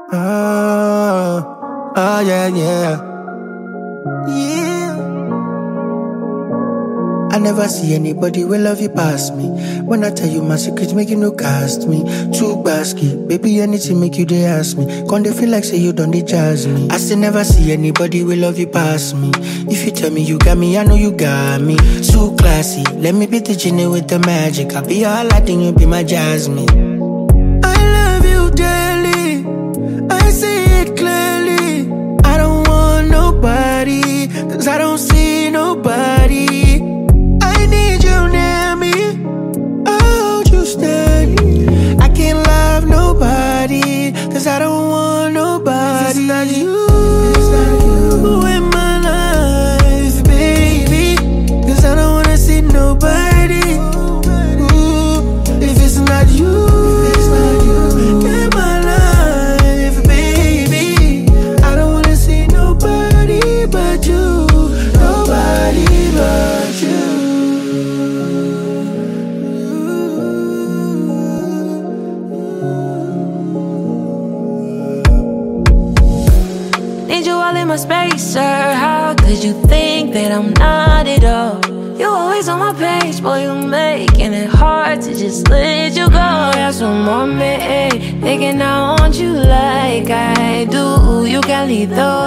Oh, yeah, yeah. Yeah. I never see anybody will love you past me. When I tell you my secrets, make you no cast me. Too basky, baby, anything make you they ask me. Can't they feel like say you done they jazz me? I still never see anybody will love you past me. If you tell me you got me, I know you got me. So classy, let me be the genie with the magic. I'll be your Aladdin, you be my Jasmine. I love you daily, I see it clearly. I don't want nobody, cause I don't see nobody. I need you near me, I hold you steady. I can't love nobody, cause I don't want nobody. If it's not you, in my life, baby, cause I don't wanna see nobody. Ooh, if it's not you in my life, baby, I don't wanna see nobody but you. Nobody but you. Need you all in my space, sir. How could you think that I'm not at all? You always on my page, boy, you making it hard to just let you go. That's one more me, thinking I want you like I do. You can leave though,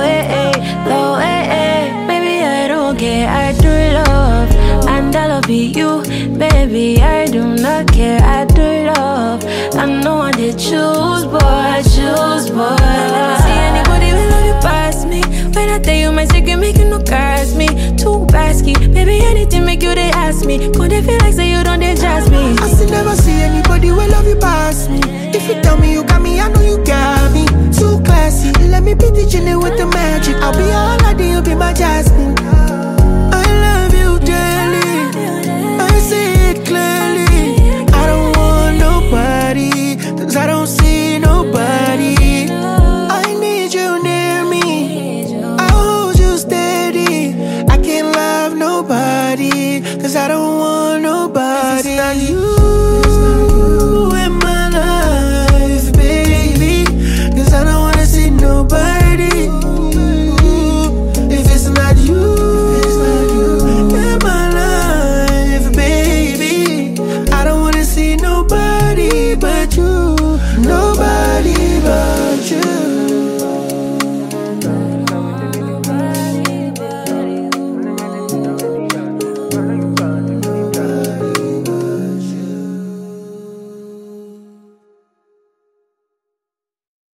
baby, I don't care, I do it all. And I'll be you, baby, I do not care, I do it all. I know I did choose, boy, I choose, boy. I never see anybody who love you past me. When I tell you my secret, make you no curse me. Too basky, baby, anything make you they ask me. Could they feel like say you don't they jazz me? I still never see anybody will love you past me. If you tell me you got me, I know you got me. Too classy, let me be the genie with the magic. I'll be all I do, you'll be my Jasmine.